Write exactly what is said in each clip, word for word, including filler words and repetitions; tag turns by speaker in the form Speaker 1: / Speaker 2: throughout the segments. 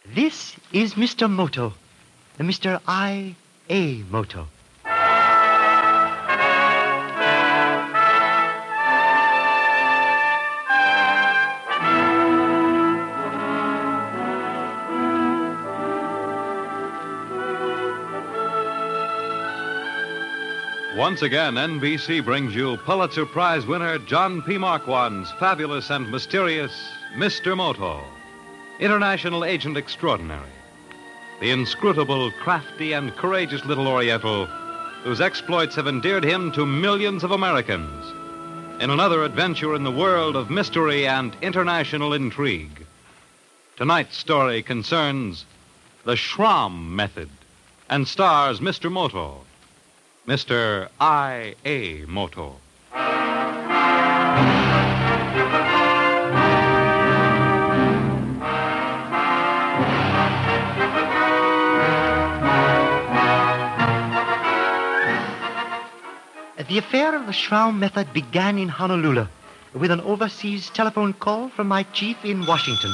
Speaker 1: This is Mister Moto, Mister I A Moto.
Speaker 2: Once again, N B C brings you Pulitzer Prize winner John P. Marquand's fabulous and mysterious Mister Moto, International Agent Extraordinary. The inscrutable, crafty, and courageous little Oriental whose exploits have endeared him to millions of Americans in another adventure in the world of mystery and international intrigue. Tonight's story concerns the Schramm method and stars Mister Moto, Mister I A Moto.
Speaker 1: The affair of the Schramm method began in Honolulu with an overseas telephone call from my chief in Washington.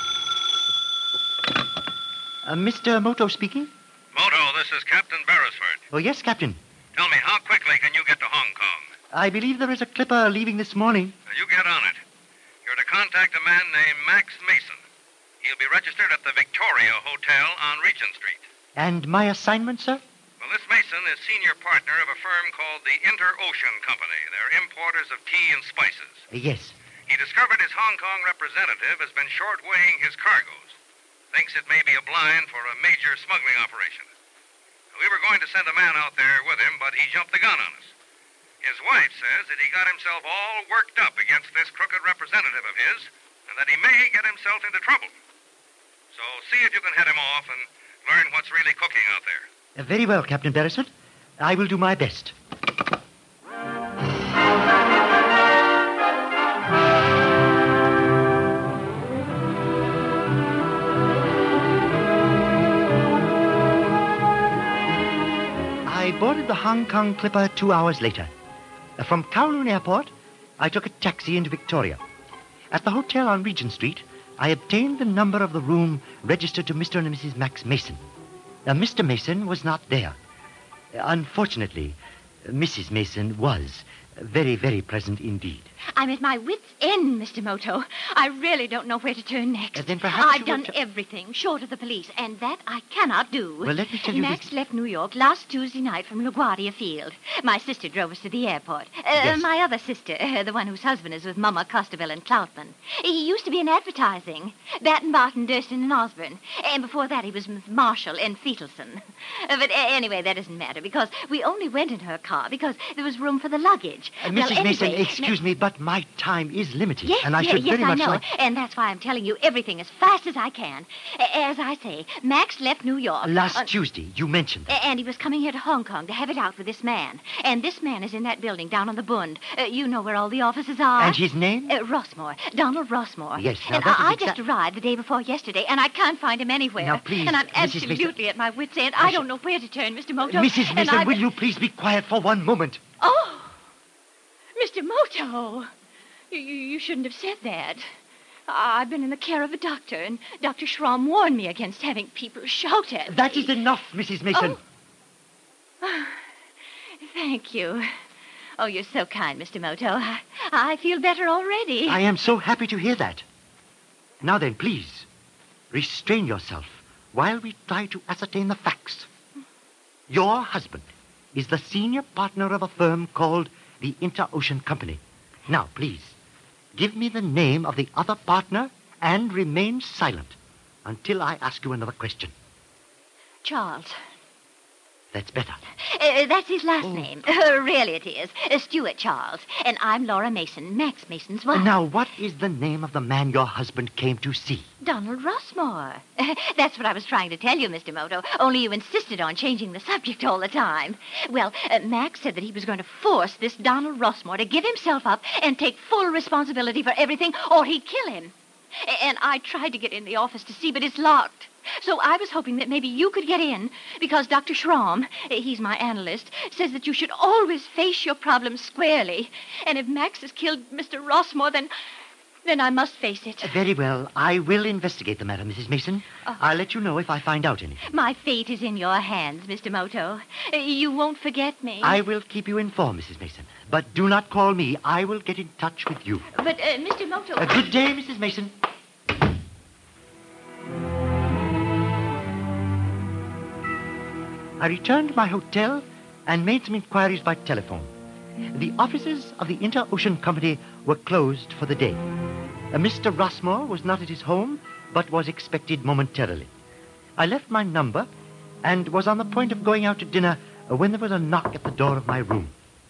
Speaker 1: Uh, Mister Moto speaking?
Speaker 3: Moto, this is Captain Beresford.
Speaker 1: Oh, yes, Captain.
Speaker 3: Tell me, how quickly can you get to Hong Kong?
Speaker 1: I believe there is a clipper leaving this morning.
Speaker 3: Now, you get on it. You're to contact a man named Max Mason. He'll be registered at the Victoria Hotel on Regent Street.
Speaker 1: And my assignment, sir?
Speaker 3: Well, this Mason is senior partner of a firm called the Inter-Ocean Company. They're importers of tea and spices.
Speaker 1: Uh, yes.
Speaker 3: He discovered his Hong Kong representative has been short-weighing his cargoes. Thinks it may be a blind for a major smuggling operation. We were going to send a man out there with him, but he jumped the gun on us. His wife says that he got himself all worked up against this crooked representative of his, and that he may get himself into trouble. So see if you can head him off and learn what's really cooking out there.
Speaker 1: Uh, very well, Captain Beresford. I will do my best. I boarded the Hong Kong clipper two hours later. Uh, From Kowloon Airport, I took a taxi into Victoria. At the hotel on Regent Street, I obtained the number of the room registered to Mister and Missus Max Mason. Uh, Mister Mason was not there. Uh, unfortunately, uh, Missus Mason was very, very pleasant indeed.
Speaker 4: I'm at my wit's end, Mister Moto. I really don't know where to turn next.
Speaker 1: Uh, then perhaps
Speaker 4: I've
Speaker 1: you
Speaker 4: done
Speaker 1: would-
Speaker 4: everything short of the police, and that I cannot do.
Speaker 1: Well, let me tell you
Speaker 4: Max
Speaker 1: this-
Speaker 4: left New York last Tuesday night from LaGuardia Field. My sister drove us to the airport. Uh,
Speaker 1: Yes.
Speaker 4: My other sister, uh, the one whose husband is with Mama Costabelle and Troutman. He used to be in advertising. Batten, Barton, Durston, and Osborne. And before that, he was with Marshall and Fetelson. Uh, but uh, anyway, that doesn't matter, because we only went in her car because there was room for the luggage.
Speaker 1: Uh,
Speaker 4: Well,
Speaker 1: Missus Mason,
Speaker 4: anyway,
Speaker 1: excuse me, but my time is limited.
Speaker 4: Yes,
Speaker 1: and I
Speaker 4: yes,
Speaker 1: should
Speaker 4: yes,
Speaker 1: very
Speaker 4: I
Speaker 1: much
Speaker 4: know.
Speaker 1: like...
Speaker 4: And that's why I'm telling you everything as fast as I can. A- As I say, Max left New York.
Speaker 1: Last
Speaker 4: on-
Speaker 1: Tuesday, you mentioned that.
Speaker 4: a- And he was coming here to Hong Kong to have it out with this man. And this man is in that building down on the Bund. Uh, you know where all the offices are.
Speaker 1: And his name?
Speaker 4: Uh, Rossmore. Donald Rossmore.
Speaker 1: Yes, now
Speaker 4: and
Speaker 1: that
Speaker 4: I,
Speaker 1: is
Speaker 4: I just
Speaker 1: exact-
Speaker 4: arrived the day before yesterday, and I can't find him anywhere.
Speaker 1: Now, please,
Speaker 4: And I'm
Speaker 1: Missus Mason-
Speaker 4: absolutely at my wit's end.
Speaker 1: I
Speaker 4: I
Speaker 1: should-
Speaker 4: don't know where to turn, Mister Moto.
Speaker 1: Missus
Speaker 4: and
Speaker 1: Mason,
Speaker 4: I-
Speaker 1: will you please be quiet for one moment?
Speaker 4: Oh! Mister Moto! You, you, you shouldn't have said that. I've been in the care of a doctor, and Doctor Schramm warned me against having people shout at me.
Speaker 1: That is enough, Missus Mason.
Speaker 4: Oh. Thank you. Oh, you're so kind, Mister Moto. I, I feel better already.
Speaker 1: I am so happy to hear that. Now then, please, restrain yourself while we try to ascertain the facts. Your husband is the senior partner of a firm called the Inter-Ocean Company. Now, please, give me the name of the other partner and remain silent until I ask you another question.
Speaker 4: Charles.
Speaker 1: That's better.
Speaker 4: Uh, that's his last
Speaker 1: Oh.
Speaker 4: name. Uh, really it is. Uh, Stuart Charles. And I'm Laura Mason, Max Mason's wife.
Speaker 1: Now, what is the name of the man your husband came to see?
Speaker 4: Donald Rossmore. That's what I was trying to tell you, Mister Moto, only you insisted on changing the subject all the time. Well, uh, Max said that he was going to force this Donald Rossmore to give himself up and take full responsibility for everything, or he'd kill him. A- And I tried to get in the office to see, but it's locked. So I was hoping that maybe you could get in, because Doctor Schramm, uh, he's my analyst, says that you should always face your problems squarely. And if Max has killed Mister Rossmore, then... Then I must face it.
Speaker 1: Uh, Very well. I will investigate the matter, Missus Mason.
Speaker 4: Oh.
Speaker 1: I'll let you know if I find out anything.
Speaker 4: My fate is in your hands, Mister Moto. Uh, You won't forget me.
Speaker 1: I will keep you informed, Missus Mason. But do not call me. I will get in touch with you.
Speaker 4: But, uh, Mister Moto...
Speaker 1: A good day, Missus Mason. I returned to my hotel and made some inquiries by telephone. The offices of the Inter-Ocean Company were closed for the day. Uh, Mister Rossmore was not at his home, but was expected momentarily. I left my number and was on the point of going out to dinner uh, when there was a knock at the door of my room.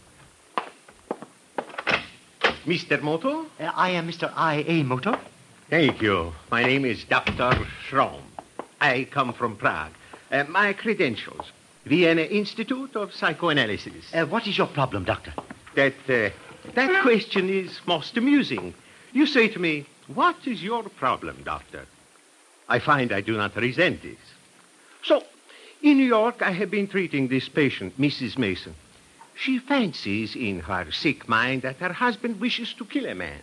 Speaker 5: Mister Moto?
Speaker 1: Uh, I am Mister I A. Moto.
Speaker 5: Thank you. My name is Doctor Schramm. I come from Prague. Uh, my credentials. Vienna Institute of Psychoanalysis.
Speaker 1: Uh, what is your problem, Doctor?
Speaker 5: That, uh, that question is most amusing. You say to me, what is your problem, doctor? I find I do not resent this. So, in New York, I have been treating this patient, Missus Mason. She fancies in her sick mind that her husband wishes to kill a man.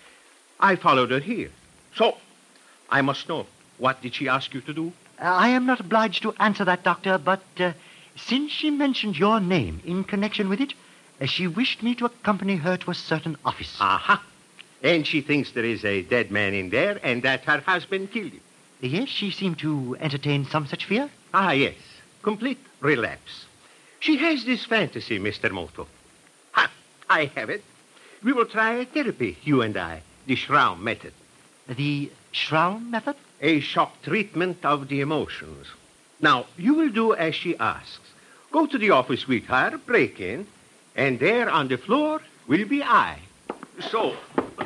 Speaker 5: I followed her here. So, I must know, what did she ask you to do?
Speaker 1: Uh, I am not obliged to answer that, Doctor, but uh, since she mentioned your name in connection with it, uh, she wished me to accompany her to a certain office.
Speaker 5: Aha. And she thinks there is a dead man in there and that her husband killed him.
Speaker 1: Yes, she seemed to entertain some such fear.
Speaker 5: Ah, yes. Complete relapse. She has this fantasy, Mister Moto. Ha! I have it. We will try a therapy, you and I, the Schramm method.
Speaker 1: The Schramm method?
Speaker 5: A shock treatment of the emotions. Now, you will do as she asks. Go to the office with her, break in, and there on the floor will be I. So,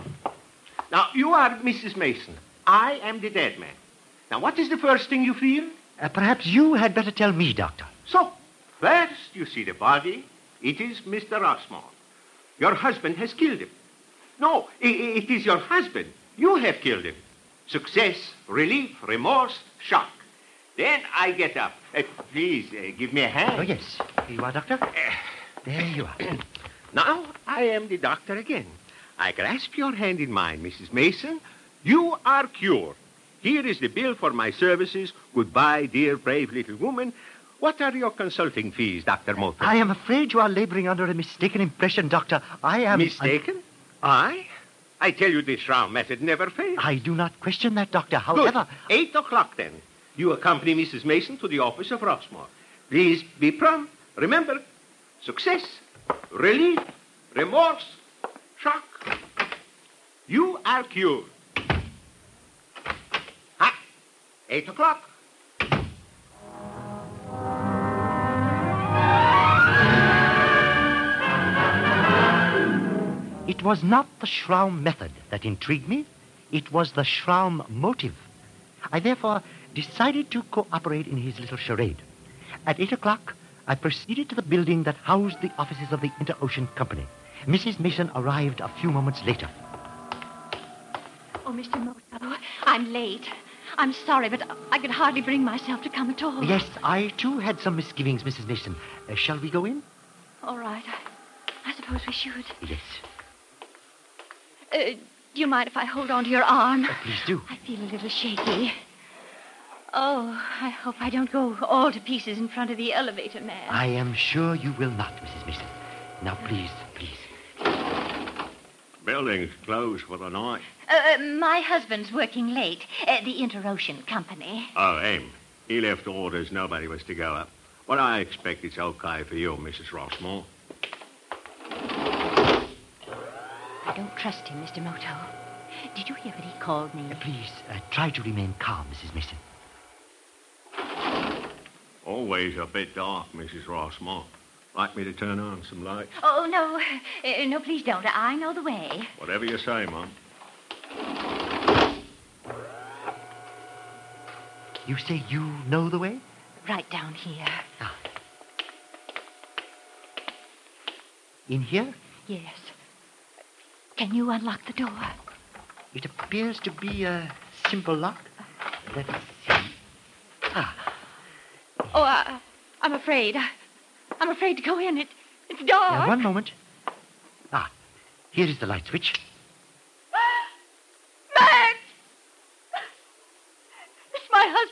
Speaker 5: now, you are Missus Mason. I am the dead man. Now, what is the first thing you feel?
Speaker 1: Uh, perhaps you had better tell me, Doctor.
Speaker 5: So, first you see the body. It is Mister Rossmore. Your husband has killed him. No, i- i- it is your husband. You have killed him. Success, relief, remorse, shock. Then I get up. Uh, please, uh, give me a hand.
Speaker 1: Oh, yes. Here you are, Doctor. There you are.
Speaker 5: Now I am the doctor again. I grasp your hand in mine, Missus Mason. You are cured. Here is the bill for my services. Goodbye, dear, brave little woman. What are your consulting fees, Doctor Moto?
Speaker 1: I am afraid you are laboring under a mistaken impression, Doctor. I am...
Speaker 5: Mistaken? I? I tell you this Schramm method never fails.
Speaker 1: I do not question that, Doctor.
Speaker 5: Good.
Speaker 1: However...
Speaker 5: Eight o'clock, then. You accompany Missus Mason to the office of Rossmore. Please be prompt. Remember, success, relief, remorse, shock. You are cured. Ha! Eight o'clock.
Speaker 1: It was not the Schramm method that intrigued me. It was the Schramm motive. I therefore decided to cooperate in his little charade. At eight o'clock, I proceeded to the building that housed the offices of the Inter-Ocean Company. Missus Mason arrived a few moments later.
Speaker 4: Oh, Mister Moto, I'm late. I'm sorry, but I could hardly bring myself to come at all.
Speaker 1: Yes, I too had some misgivings, Missus Mason. Uh, shall we go in?
Speaker 4: All right. I, I suppose we should.
Speaker 1: Yes.
Speaker 4: Uh, do you mind if I hold on to your arm?
Speaker 1: Uh, please do.
Speaker 4: I feel a little shaky. Oh, I hope I don't go all to pieces in front of the elevator man.
Speaker 1: I am sure you will not, Missus Mason. Now, please, please.
Speaker 5: Building's closed for the night.
Speaker 4: Uh, uh, my husband's working late at the Inter-Ocean Company.
Speaker 5: Oh, him. He left orders nobody was to go up. Well, I expect it's okay for you, Missus Rossmore.
Speaker 4: I don't trust him, Mister Moto. Did you hear that he called me?
Speaker 1: Uh, please, uh, try to remain calm, Missus Mason.
Speaker 5: Always a bit dark, Missus Rossmore. Like me to turn on some lights?
Speaker 4: Oh, no. Uh, no, please don't. I know the way.
Speaker 5: Whatever you say, Mum.
Speaker 1: You say you know the way?
Speaker 4: Right down here.
Speaker 1: Ah. In here?
Speaker 4: Yes. Can you unlock the door?
Speaker 1: It appears to be a simple lock. Let's see. Ah,
Speaker 4: Oh, I, I'm afraid. I'm afraid to go in. It, it's dark.
Speaker 1: now one moment. Ah, here is the light switch.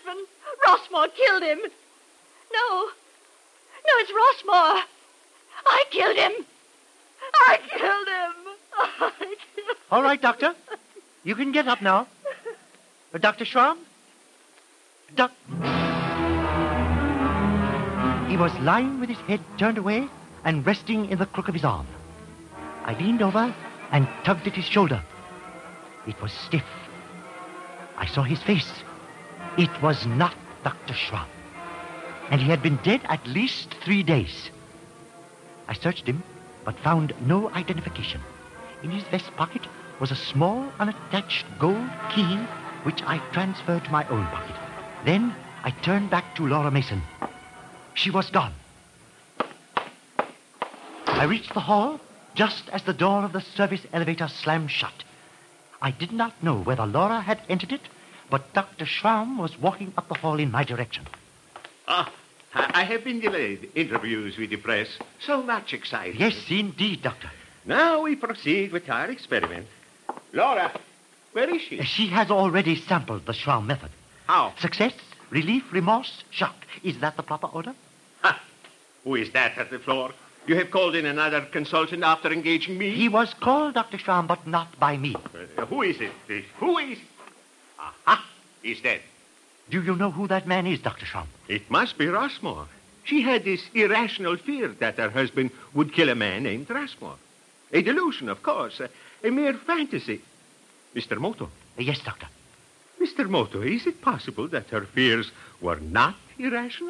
Speaker 4: husband. Rossmore killed him. No. No, it's Rossmore. I killed him. I killed him. I killed him.
Speaker 1: All right, Doctor. You can get up now. Uh, Doctor Schramm? Doc... He was lying with his head turned away and resting in the crook of his arm. I leaned over and tugged at his shoulder. It was stiff. I saw his face. It was not Doctor Schramm. And he had been dead at least three days. I searched him, but found no identification. In his vest pocket was a small, unattached gold key, which I transferred to my own pocket. Then I turned back to Laura Mason. She was gone. I reached the hall just as the door of the service elevator slammed shut. I did not know whether Laura had entered it, but Doctor Schramm was walking up the hall in my direction.
Speaker 5: Ah, I have been delayed. Interviews with the press. So much excitement.
Speaker 1: Yes, indeed, Doctor.
Speaker 5: Now we proceed with our experiment. Laura, where is she?
Speaker 1: She has already sampled the Schramm method.
Speaker 5: How?
Speaker 1: Success, relief, remorse, shock. Is that the proper order?
Speaker 5: Ha! Who is that at the floor? You have called in another consultant after engaging me?
Speaker 1: He was called, Doctor Schramm, but not by me.
Speaker 5: Uh, who is it? Uh, who is... Aha! He's dead.
Speaker 1: Do you know who that man is, Doctor Schramm?
Speaker 5: It must be Rossmore. She had this irrational fear that her husband would kill a man named Rossmore. A delusion, of course. A, a mere fantasy. Mister Moto.
Speaker 1: Uh, yes, Doctor.
Speaker 5: Mister Moto, is it possible that her fears were not irrational?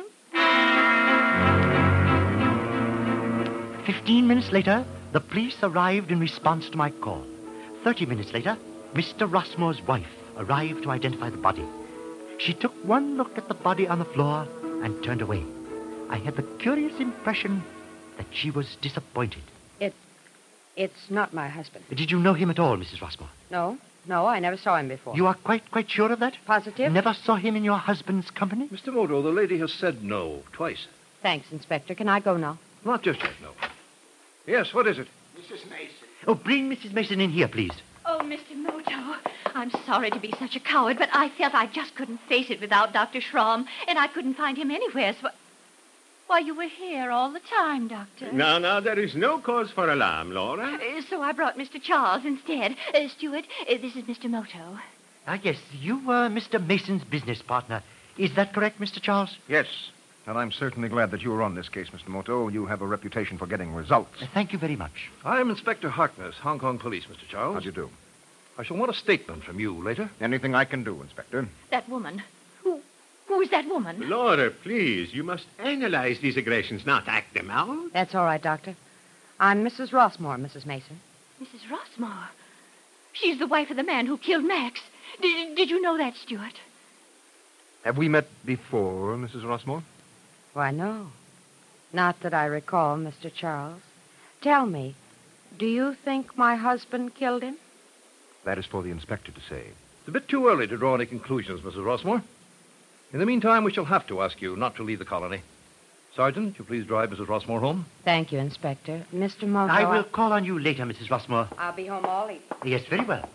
Speaker 1: Fifteen minutes later, the police arrived in response to my call. Thirty minutes later, Mister Rossmore's wife arrived to identify the body. She took one look at the body on the floor and turned away. I had the curious impression that she was disappointed.
Speaker 6: It... It's not my husband.
Speaker 1: Did you know him at all, Missus Rossmore?
Speaker 6: No, no, I never saw him before.
Speaker 1: You are quite, quite sure of that?
Speaker 6: Positive?
Speaker 1: Never saw him in your husband's company?
Speaker 7: Mister Moto, the lady has said no twice.
Speaker 6: Thanks, Inspector. Can I go now?
Speaker 7: Not just yet, no. Yes, what is it?
Speaker 5: Missus Mason.
Speaker 1: Oh, bring Missus Mason in here, please.
Speaker 4: Oh, Mister Moto, I'm sorry to be such a coward, but I felt I just couldn't face it without Doctor Schramm, and I couldn't find him anywhere, so... Why, you were here all the time, Doctor.
Speaker 5: No, no, there is no cause for alarm, Laura.
Speaker 4: Uh, so I brought Mister Charles instead. Uh, Stuart, uh, this is Mister Moto.
Speaker 1: Ah, yes, you were Mister Mason's business partner. Is that correct, Mister Charles?
Speaker 7: Yes, and I'm certainly glad that you were on this case, Mister Moto. You have a reputation for getting results.
Speaker 1: Uh, thank you very much.
Speaker 7: I'm Inspector Harkness, Hong Kong Police, Mister Charles.
Speaker 8: How do you do?
Speaker 7: I shall want a statement from you later.
Speaker 8: Anything I can do, Inspector.
Speaker 4: That woman. Who... Who is that woman?
Speaker 5: Laura, please, you must analyze these aggressions, not act them out.
Speaker 6: That's all right, Doctor. I'm Missus Rossmore, Missus Mason.
Speaker 4: Missus Rossmore. She's the wife of the man who killed Max. Did, did you know that, Stuart?
Speaker 8: Have we met before, Missus Rossmore?
Speaker 6: Why, no. Not that I recall, Mister Charles. Tell me, do you think my husband killed him?
Speaker 8: That is for the inspector to say.
Speaker 7: It's a bit too early to draw any conclusions, Missus Rossmore. In the meantime, we shall have to ask you not to leave the colony. Sergeant, you please drive Missus Rossmore home?
Speaker 6: Thank you, Inspector. Mister Moto...
Speaker 1: I will call on you later, Missus Rossmore.
Speaker 6: I'll be home all evening.
Speaker 1: Yes, very well.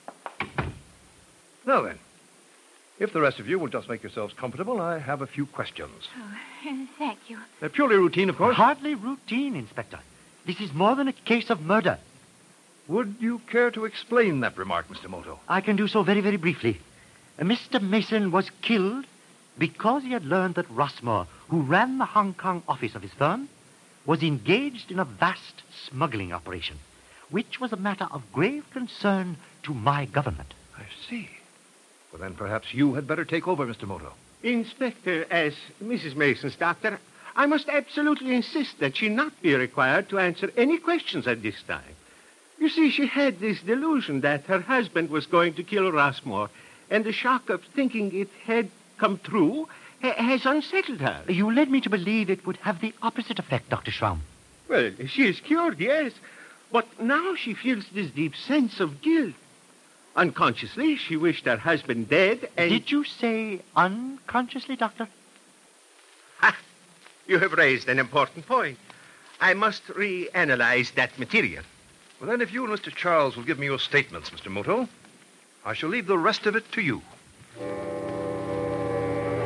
Speaker 7: Now then, if the rest of you will just make yourselves comfortable, I have a few questions.
Speaker 4: Oh, thank you.
Speaker 7: They're purely routine, of course.
Speaker 1: Hardly routine, Inspector. This is more than a case of murder.
Speaker 7: Would you care to explain that remark, Mister Moto?
Speaker 1: I can do so very, very briefly. Uh, Mister Mason was killed because he had learned that Rossmore, who ran the Hong Kong office of his firm, was engaged in a vast smuggling operation, which was a matter of grave concern to my government.
Speaker 7: I see. Well, then perhaps you had better take over, Mister Moto.
Speaker 5: Inspector, as Missus Mason's doctor, I must absolutely insist that she not be required to answer any questions at this time. You see, she had this delusion that her husband was going to kill Rossmore, and the shock of thinking it had come true ha- has unsettled her.
Speaker 1: You led me to believe it would have the opposite effect, Doctor Schramm.
Speaker 5: Well, she is cured, yes, but now she feels this deep sense of guilt. Unconsciously, she wished her husband dead, and...
Speaker 1: Did you say unconsciously, Doctor?
Speaker 5: Ha! You have raised an important point. I must reanalyze that material.
Speaker 7: Well, then, if you and Mister Charles will give me your statements, Mister Moto, I shall leave the rest of it to you.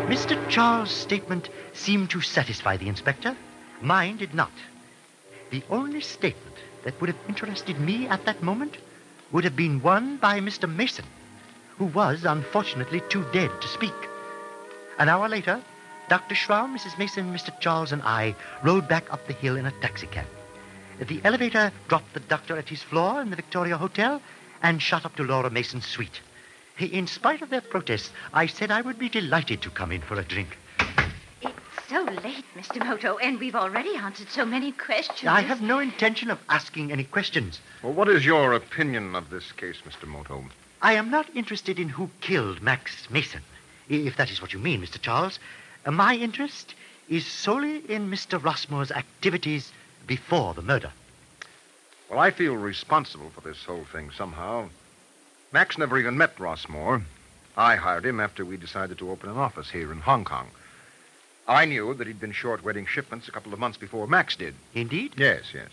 Speaker 1: Mister Charles' statement seemed to satisfy the inspector. Mine did not. The only statement that would have interested me at that moment would have been one by Mister Mason, who was, unfortunately, too dead to speak. An hour later, Doctor Schramm, Missus Mason, Mister Charles, and I rode back up the hill in a taxicab. The elevator dropped the doctor at his floor in the Victoria Hotel and shot up to Laura Mason's suite. In spite of their protests, I said I would be delighted to come in for a drink.
Speaker 4: It's so late, Mister Moto, and we've already answered so many questions.
Speaker 1: I have no intention of asking any questions.
Speaker 8: Well, what is your opinion of this case, Mister Moto?
Speaker 1: I am not interested in who killed Max Mason, if that is what you mean, Mister Charles. Uh, My interest is solely in Mister Rossmore's activities before the murder.
Speaker 8: Well, I feel responsible for this whole thing somehow. Max never even met Rossmore. I hired him after we decided to open an office here in Hong Kong. I knew that he'd been short wedding shipments a couple of months before Max did.
Speaker 1: Indeed?
Speaker 8: Yes, yes.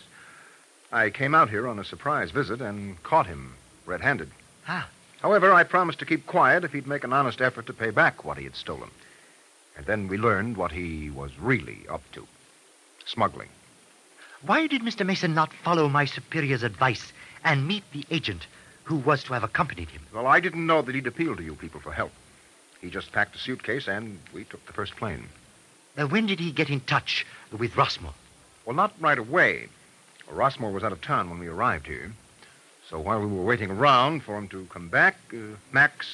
Speaker 8: I came out here on a surprise visit and caught him red-handed.
Speaker 1: Ah.
Speaker 8: However, I promised to keep quiet if he'd make an honest effort to pay back what he had stolen. And then we learned what he was really up to. Smuggling.
Speaker 1: Why did Mister Mason not follow my superior's advice and meet the agent who was to have accompanied him?
Speaker 8: Well, I didn't know that he'd appeal to you people for help. He just packed a suitcase and we took the first plane.
Speaker 1: Uh, when did he get in touch with Rossmore?
Speaker 8: Well, not right away. Rossmore was out of town when we arrived here. So while we were waiting around for him to come back, uh, Max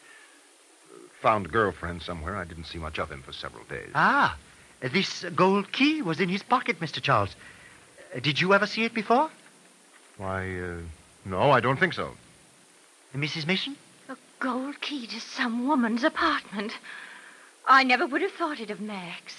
Speaker 8: uh, found a girlfriend somewhere. I didn't see much of him for several days.
Speaker 1: Ah, uh, this gold key was in his pocket, Mister Charles. Uh, did you ever see it before?
Speaker 8: Why, uh, no, I don't think so.
Speaker 1: Uh, Missus Mason?
Speaker 4: A gold key to some woman's apartment. I never would have thought it of Max.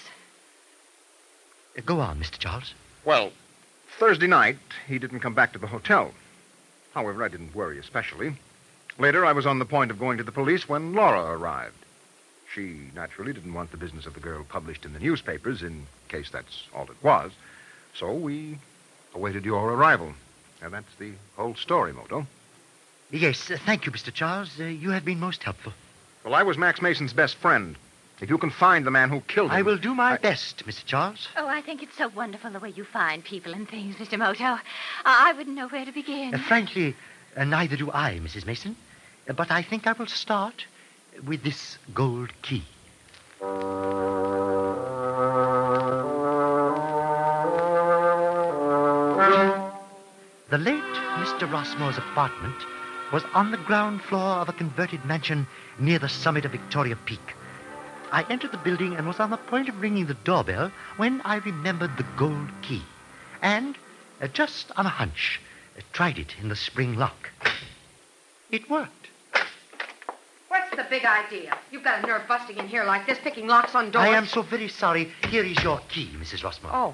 Speaker 1: Uh, go on, Mister Charles.
Speaker 8: Well, Thursday night, he didn't come back to the hotel. However, I didn't worry especially. Later, I was on the point of going to the police when Laura arrived. She naturally didn't want the business of the girl published in the newspapers, in case that's all it was. So we awaited your arrival. And that's the whole story, Moto.
Speaker 1: Yes, uh, thank you, Mister Charles. Uh, you have been most helpful.
Speaker 8: Well, I was Max Mason's best friend. If you can find the man who killed him...
Speaker 1: I will do my
Speaker 8: I...
Speaker 1: best, Mister Charles.
Speaker 4: Oh, I think it's so wonderful the way you find people and things, Mister Moto. I, I wouldn't know where to begin.
Speaker 1: Uh, frankly, uh, neither do I, Missus Mason. Uh, but I think I will start with this gold key. The late Mister Rossmore's apartment was on the ground floor of a converted mansion near the summit of Victoria Peak. I entered the building and was on the point of ringing the doorbell when I remembered the gold key. And, uh, just on a hunch, uh, tried it in the spring lock. It worked.
Speaker 6: What's the big idea? You've got a nerve busting in here like this, picking locks on doors.
Speaker 1: I am so very sorry. Here is your key, Missus Rossmore.
Speaker 6: Oh.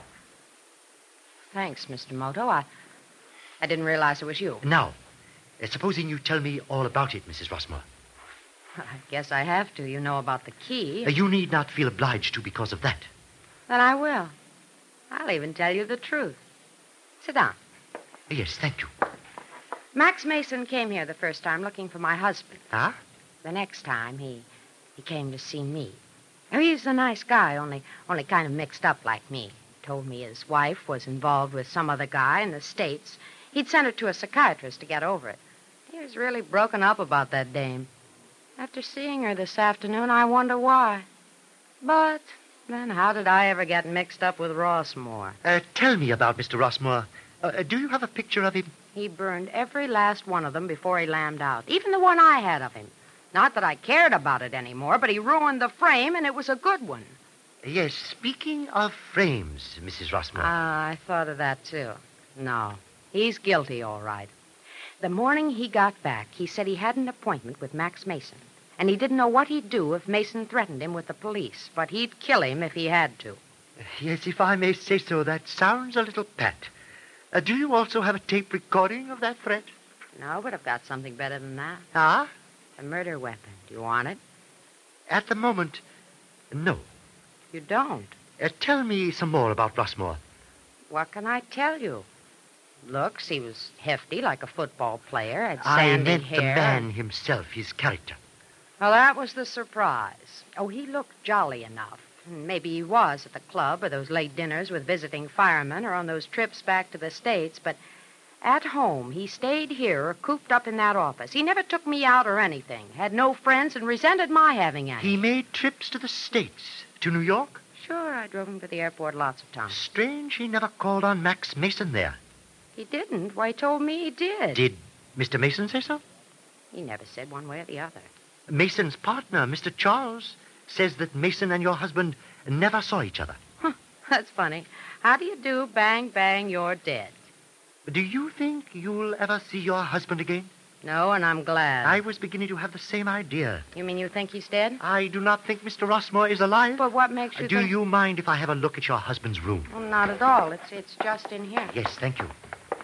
Speaker 6: Thanks, Mister Moto. I, I didn't realize it was you.
Speaker 1: Now, uh, supposing you tell me all about it, Missus Rossmore.
Speaker 6: I guess I have to. You know about the key.
Speaker 1: Uh, you need not feel obliged to because of that.
Speaker 6: Then I will. I'll even tell you the truth. Sit down.
Speaker 1: Uh, yes, thank you.
Speaker 6: Max Mason came here the first time looking for my husband.
Speaker 1: Ah?
Speaker 6: The next time, he he came to see me. Now, he's a nice guy, only only kind of mixed up like me. Told me his wife was involved with some other guy in the States. He'd sent her to a psychiatrist to get over it. He was really broken up about that dame. After seeing her this afternoon, I wonder why. But then how did I ever get mixed up with Rossmore?
Speaker 1: Uh, tell me about Mister Rossmore. Uh, do you have a picture of him?
Speaker 6: He burned every last one of them before he lammed out, even the one I had of him. Not that I cared about it anymore, but he ruined the frame, and it was a good one.
Speaker 1: Yes, speaking of frames, Missus Rossmore.
Speaker 6: Ah, I thought of that, too. No, he's guilty, all right. The morning he got back, he said he had an appointment with Max Mason, and he didn't know what he'd do if Mason threatened him with the police, but he'd kill him if he had to.
Speaker 1: Yes, if I may say so, that sounds a little pat. Uh, do you also have a tape recording of that threat?
Speaker 6: No, but I've got something better than that.
Speaker 1: Ah?
Speaker 6: A murder weapon. Do you want it?
Speaker 1: At the moment, no.
Speaker 6: You don't?
Speaker 1: Uh, tell me some more about Rossmore.
Speaker 6: What can I tell you? Looks, he was hefty like a football player, had
Speaker 1: I
Speaker 6: sandy
Speaker 1: meant
Speaker 6: hair.
Speaker 1: the man himself, his character.
Speaker 6: Well, that was the surprise. Oh, he looked jolly enough. Maybe he was at the club or those late dinners with visiting firemen or on those trips back to the States, but at home, he stayed here or cooped up in that office. He never took me out or anything, had no friends, and resented my having any.
Speaker 1: He made trips to the States, to New York?
Speaker 6: Sure, I drove him to the airport lots of times.
Speaker 1: Strange he never called on Max Mason there.
Speaker 6: He didn't. Why, he told me he did.
Speaker 1: Did Mister Mason say so?
Speaker 6: He never said one way or the other.
Speaker 1: Mason's partner, Mister Charles, says that Mason and your husband never saw each other.
Speaker 6: Huh, that's funny. How do you do? Bang, bang, you're dead.
Speaker 1: Do you think you'll ever see your husband again?
Speaker 6: No, and I'm glad.
Speaker 1: I was beginning to have the same idea.
Speaker 6: You mean you think he's dead?
Speaker 1: I do not think Mister Rossmore is alive.
Speaker 6: But what makes you
Speaker 1: Uh, Do
Speaker 6: think...
Speaker 1: you mind if I have a look at your husband's room?
Speaker 6: Well, not at all. It's it's just in here.
Speaker 1: Yes, thank you.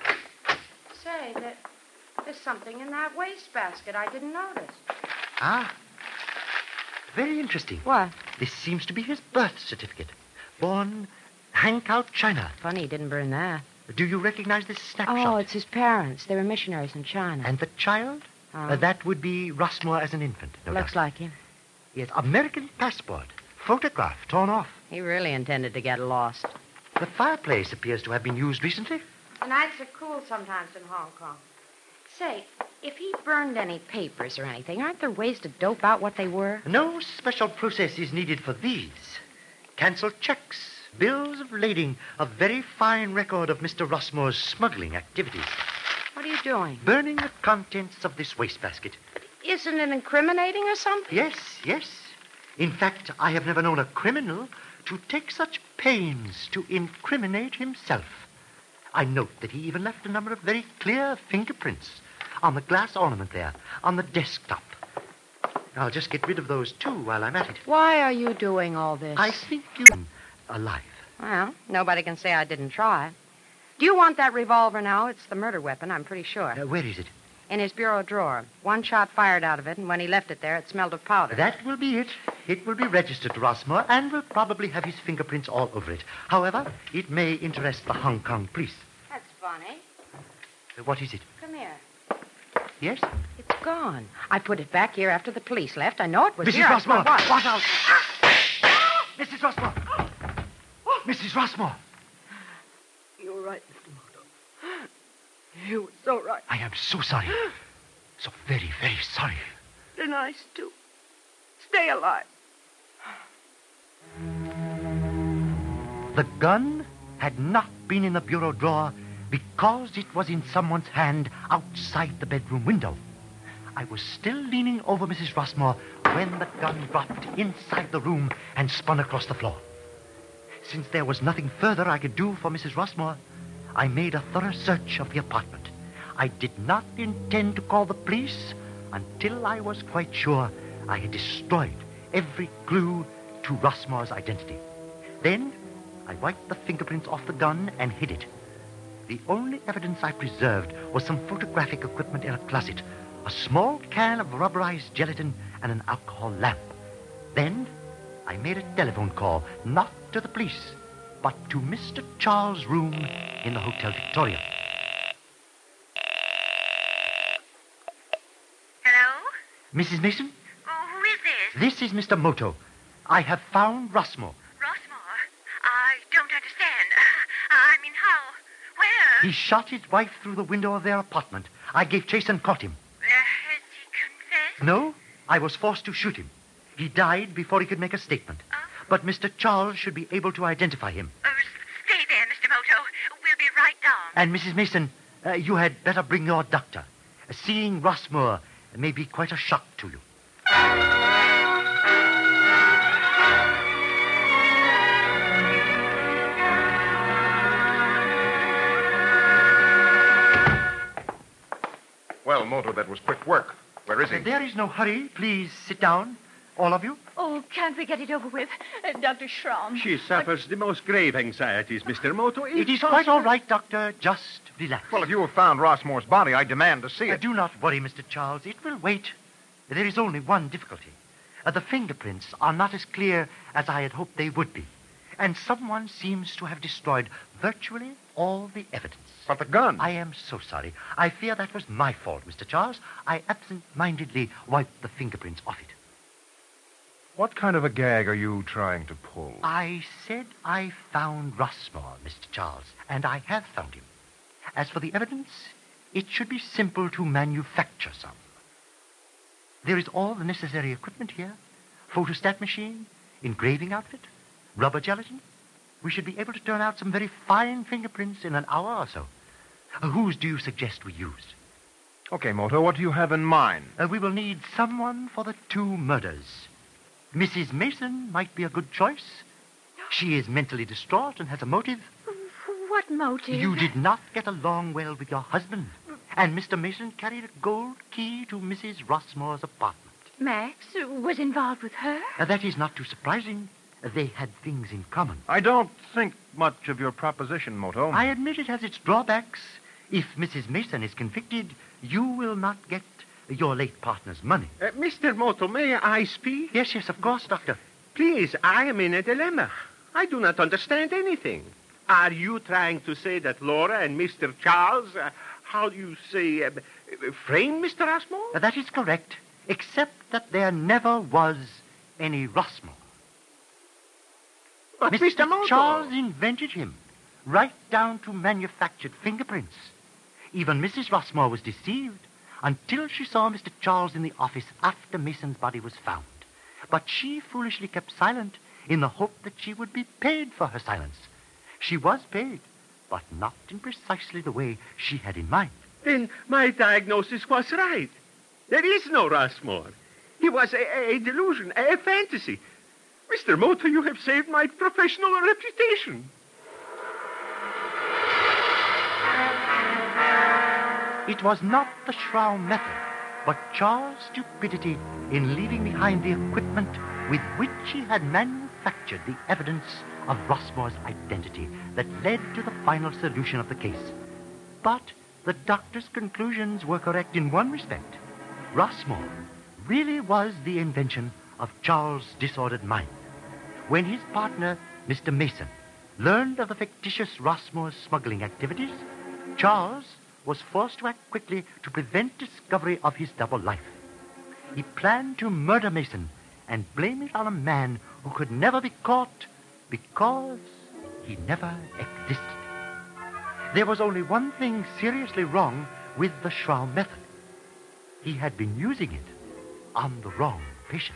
Speaker 6: Say, that there's something in that wastebasket I didn't notice.
Speaker 1: Ah, very interesting.
Speaker 6: What?
Speaker 1: This seems to be his birth certificate. Born Hankow, China.
Speaker 6: Funny he didn't burn that.
Speaker 1: Do you recognize this snapshot?
Speaker 6: Oh, it's his parents. They were missionaries in China.
Speaker 1: And the child?
Speaker 6: Oh.
Speaker 1: Uh, that would be Rossmore as an infant, no
Speaker 6: Looks
Speaker 1: doubt.
Speaker 6: like him.
Speaker 1: Yes, American passport. Photograph torn off.
Speaker 6: He really intended to get lost.
Speaker 1: The fireplace appears to have been used recently.
Speaker 6: The nights are cool sometimes in Hong Kong. Say, if he burned any papers or anything, aren't there ways to dope out what they were?
Speaker 1: No special process is needed for these. Cancelled checks, bills of lading, a very fine record of Mister Rossmore's smuggling activities.
Speaker 6: What are you doing?
Speaker 1: Burning the contents of this wastebasket.
Speaker 6: Isn't it incriminating or something?
Speaker 1: Yes, yes. In fact, I have never known a criminal to take such pains to incriminate himself. I note that he even left a number of very clear fingerprints on the glass ornament there, on the desktop. I'll just get rid of those, too, while I'm at it.
Speaker 6: Why are you doing all this?
Speaker 1: I think you're alive.
Speaker 6: Well, nobody can say I didn't try. Do you want that revolver now? It's the murder weapon, I'm pretty sure.
Speaker 1: Uh, where is it?
Speaker 6: In his bureau drawer. One shot fired out of it, and when he left it there, it smelled of powder.
Speaker 1: That will be it. It will be registered to Rossmore and will probably have his fingerprints all over it. However, it may interest the Hong Kong police.
Speaker 6: That's funny.
Speaker 1: Uh, what is it?
Speaker 6: Come here.
Speaker 1: Yes?
Speaker 6: It's gone. I put it back here after the police left. I know it was
Speaker 1: Missus
Speaker 6: here. I-
Speaker 1: Rossmore!
Speaker 6: What?
Speaker 1: Watch out! Missus Rossmore! Missus Rossmore!
Speaker 6: You were right, Mister Moto. You were so right.
Speaker 1: I am so sorry. So very, very sorry.
Speaker 6: They're nice, too. Stay alive.
Speaker 1: The gun had not been in the bureau drawer because it was in someone's hand outside the bedroom window. I was still leaning over Missus Rossmore when the gun dropped inside the room and spun across the floor. Since there was nothing further I could do for Missus Rossmore, I made a thorough search of the apartment. I did not intend to call the police until I was quite sure I had destroyed every clue to Rossmore's identity. Then I wiped the fingerprints off the gun and hid it. The only evidence I preserved was some photographic equipment in a closet, a small can of rubberized gelatin, and an alcohol lamp. Then I made a telephone call, not to the police, but to Mister Charles' room in the Hotel Victoria.
Speaker 9: Hello?
Speaker 1: Missus Mason,
Speaker 9: Oh, who is this?
Speaker 1: this is Mister Moto. I have found Rossmore.
Speaker 9: Rossmore? I don't understand. I mean, how? Where?
Speaker 1: He shot his wife through the window of their apartment. I gave chase and caught him.
Speaker 9: Uh, has he confessed?
Speaker 1: No, I was forced to shoot him. He died before he could make a statement.
Speaker 9: Oh.
Speaker 1: But Mister Charles should be able to identify him.
Speaker 9: Oh, stay there, Mister Moto. We'll be right down.
Speaker 1: And Missus Mason, uh, you had better bring your doctor. Uh, seeing Rossmore may be quite a shock to you.
Speaker 8: Well, Moto, that was quick work. Where is he?
Speaker 1: Uh, there is no hurry. Please sit down, all of you.
Speaker 4: Oh, can't we get it over with? Uh, Doctor Schramm.
Speaker 5: She suffers the most grave anxieties, Mister Moto.
Speaker 1: It is quite all right, Doctor. Just relax.
Speaker 8: Well, if you have found Rossmore's body, I demand to see
Speaker 1: Uh,
Speaker 8: it.
Speaker 1: do not worry, Mister Charles. It will wait. There is only one difficulty. Uh, the fingerprints are not as clear as I had hoped they would be. And someone seems to have destroyed virtually all the evidence.
Speaker 8: But the gun.
Speaker 1: I am so sorry. I fear that was my fault, Mister Charles. I absent-mindedly wiped the fingerprints off it.
Speaker 8: What kind of a gag are you trying to pull?
Speaker 1: I said I found Rossmore, Mister Charles, and I have found him. As for the evidence, it should be simple to manufacture some. There is all the necessary equipment here. Photostat machine, engraving outfit, rubber gelatin. We should be able to turn out some very fine fingerprints in an hour or so. Uh, whose do you suggest we use?
Speaker 8: Okay, Moto, what do you have in mind?
Speaker 1: Uh, we will need someone for the two murders. Missus Mason might be a good choice. She is mentally distraught and has a motive.
Speaker 4: What motive?
Speaker 1: You did not get along well with your husband. And Mister Mason carried a gold key to Missus Rossmore's apartment.
Speaker 4: Max was involved with her?
Speaker 1: Uh, that is not too surprising. Uh, they had things in common.
Speaker 8: I don't think much of your proposition, Moto.
Speaker 1: I admit it has its drawbacks. If Missus Mason is convicted, you will not get your late partner's money.
Speaker 5: Uh, Mister Moto, may I speak?
Speaker 1: Yes, yes, of course, Doctor.
Speaker 5: Please, I am in a dilemma. I do not understand anything. Are you trying to say that Laura and Mister Charles, uh, how do you say, uh, framed Mister Rossmore?
Speaker 1: Uh, that is correct, except that there never was any Rossmore.
Speaker 5: But
Speaker 1: Mister
Speaker 5: Mister Moto...
Speaker 1: Charles invented him, right down to manufactured fingerprints. Even Missus Rossmore was deceived until she saw Mister Charles in the office after Mason's body was found. But she foolishly kept silent in the hope that she would be paid for her silence. She was paid, but not in precisely the way she had in mind.
Speaker 5: Then my diagnosis was right. There is no Rossmore. He was a, a delusion, a fantasy. Mister Moto, you have saved my professional reputation.
Speaker 1: It was not the Shroud method, but Charles' stupidity in leaving behind the equipment with which he had manufactured the evidence of Rossmore's identity that led to the final solution of the case. But the doctor's conclusions were correct in one respect. Rossmore really was the invention of Charles' disordered mind. When his partner, Mister Mason, learned of the fictitious Rossmore's smuggling activities, Charles was forced to act quickly to prevent discovery of his double life. He planned to murder Mason and blame it on a man who could never be caught because he never existed. There was only one thing seriously wrong with the Shroud method. He had been using it on the wrong patient.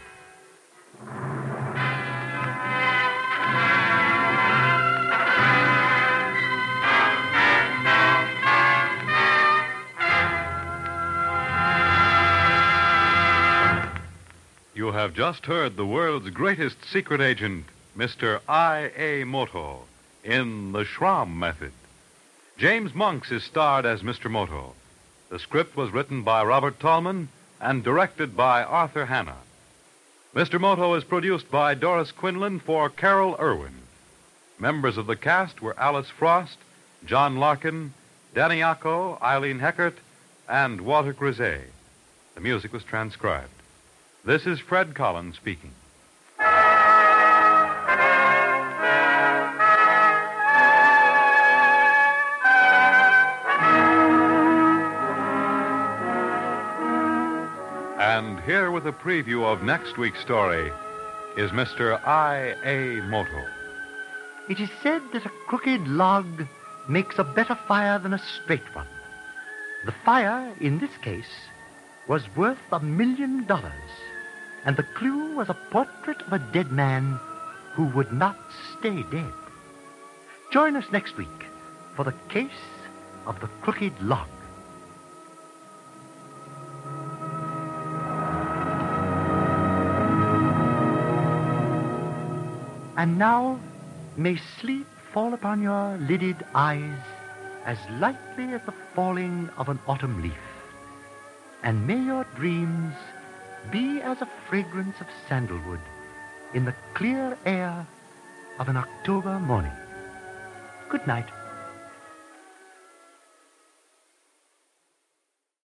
Speaker 2: You have just heard the world's greatest secret agent, Mister I A. Moto, in The Schramm Method. James Monks is starred as Mister Moto. The script was written by Robert Tallman and directed by Arthur Hanna. Mister Moto is produced by Doris Quinlan for Carol Irwin. Members of the cast were Alice Frost, John Larkin, Danny Acco, Eileen Heckert, and Walter Grisey. The music was transcribed. This is Fred Collins speaking. And here with a preview of next week's story is Mister I A. Moto.
Speaker 1: It is said that a crooked log makes a better fire than a straight one. The fire, in this case, was worth a million dollars, and the clue was a portrait of a dead man who would not stay dead. Join us next week for the case of the crooked log. And now, may sleep fall upon your lidded eyes as lightly as the falling of an autumn leaf. And may your dreams be as a fragrance of sandalwood in the clear air of an October morning. Good night.